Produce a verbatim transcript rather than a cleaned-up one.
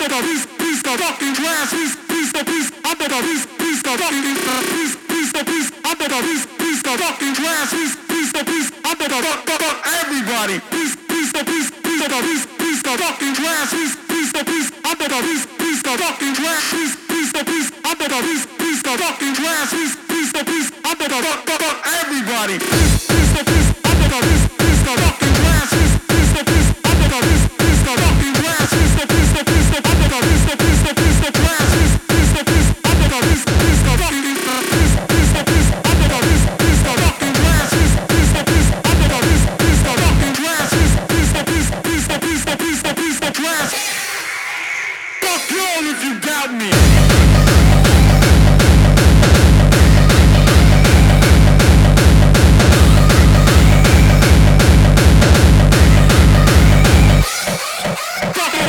under the piece, piece the fucking glass, piece, piece the piece, under the piece, piece the fucking piece, piece the piece, under the piece, piece the fucking glass, piece, piece the piece, under the fuck, fuck, fuck, everybody, piece, piece the piece, piece the piece, piece the fucking glass, piece, piece the piece, under the piece, piece the fucking glass, piece, piece the piece, under the piece, piece the fucking glass, piece, piece the piece, under the fuck, fuck, fuck, everybody, piece, piece the piece, under the piece, piece the fucking glass, piece, piece the piece, under the piece, piece the fucking glass, piece, the piece, the piece, the under the piece, the piece, the piece, the glass, piece, piece the piece, under the piece, piece the fucking piece, piece the piece, under the piece, piece the fucking glass, piece, piece the piece, under the piece, piece the fucking glass, piece, piece the piece, piece the piece, the piece, the piece, the glass. Fuck you all if you doubt me.